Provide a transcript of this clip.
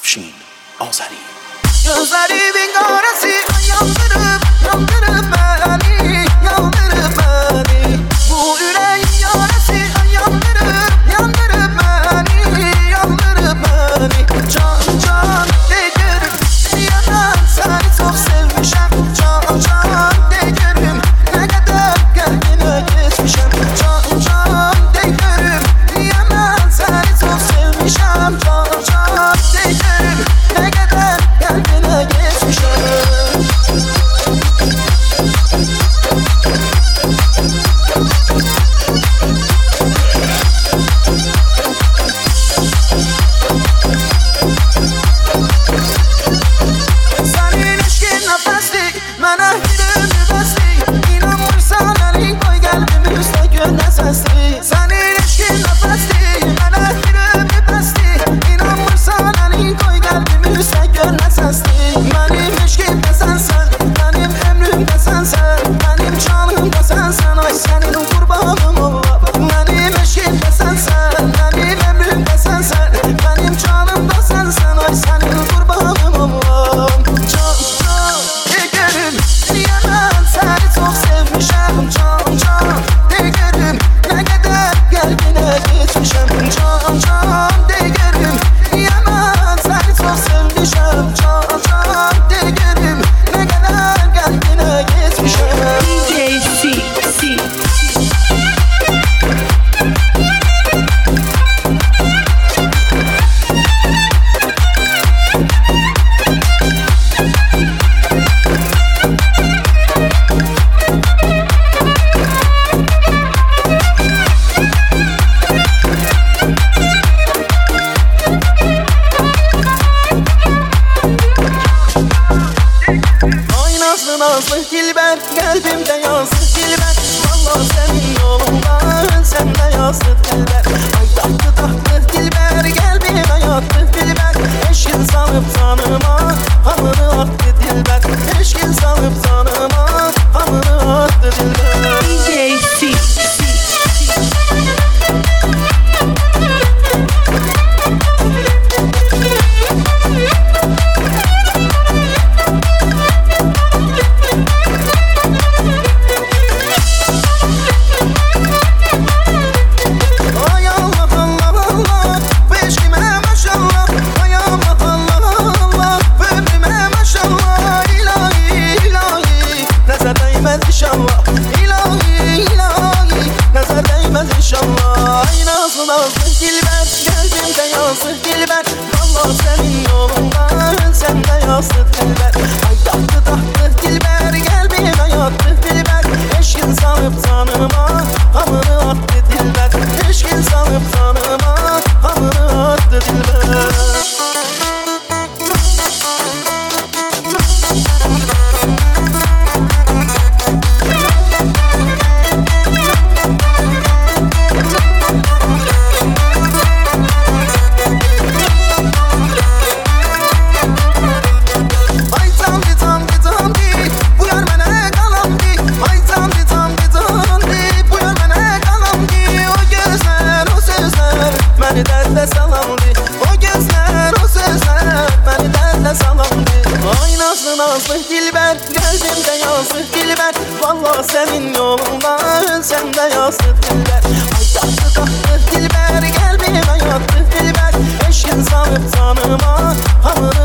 Afşin Azeri. Gözlerimin karası yandırıp yandırıp beni, yandırıp beni. Bu yüreğin yarası yandırıp yandırıp beni, yandırıp beni. Can can değerim diyemem, seni çok sevmişim. Can can değerim, ne kadar kalbine geçmişim. Can can değerim diyemem, seni çok sevmişim. Can can değerim, ne kadar kalbine geçmişim. Senin eşkin nefeslik, mənə gülümü bəslik. İnanmırsan əlin qoy qəlbimi üstə gör nə səslik. Senin eşkin nefeslik, mənə gülümü bəslik. İnanmırsan əlin qoy qəlbimi üstə gör nə səslik. Mənim eşkim də sənsən, mənim ömrüm də sənsən, mənim canım da sənsən. Ay sənin qurbanım ola. Mənim eşkim də sənsən, mənim ömrüm də sənsən, mənim canım da sənsən. Ay sənin qurbanım ola. Can can değerim diyemem, seni çok sevmişim. Can can değerim, ne kadar kalbine geçmişim. Can can değerim diyemem, seni çok sevmişim. Can can değerim, ne kadar kalbine geçmişim. DJ C. Ay nazlı nazlı dilber, kalbimde yazdı dilber. Vallahi senin yolundan sen de yazdı dilber. Ay tatlı tatlı dilber, kalbime yattı dilber. Eşkin sanıp tanıma, hamını attı dilber. Eşkin sanıp tanıma, hamını attı dilber. DJ C. Ay Allah Allah Allah, bu eşkime maşallah. Ay Allah Allah Allah, bu ömrüme maşallah. İlahi ilahi, nazar değmez inşallah. İlahi ilahi, nazar değmez inşallah. Ay nazlı nazlı dilber, kalbimde yazdı dilber. Vallahi senin yolundan sen de yazdı dilber. Ay tatlı tatlı dilber, kalbime yattı dilber. Eşkin sanıp tanıma, hamını attı dilber. Eşkin sanıp tanıma, hamını attı dilber. Ay tamdi tamdi tamdi, bu yar mənə qalamdi. Ay tamdi tamdi tamdi, bu yar mənə qalamdi. O gözlər, o sözlər məni dərdə salamdi. O gözlər, o sözlər məni dərdə salamdi. Ay nazlı nazlı dilber, kalbimde yazdı dilber. Vallahi senin yolundan sen de yazdı dilber. Ay tatlı tatlı dilber, kalbime yattı dilber. Eşkin sanıp tanıma, hamını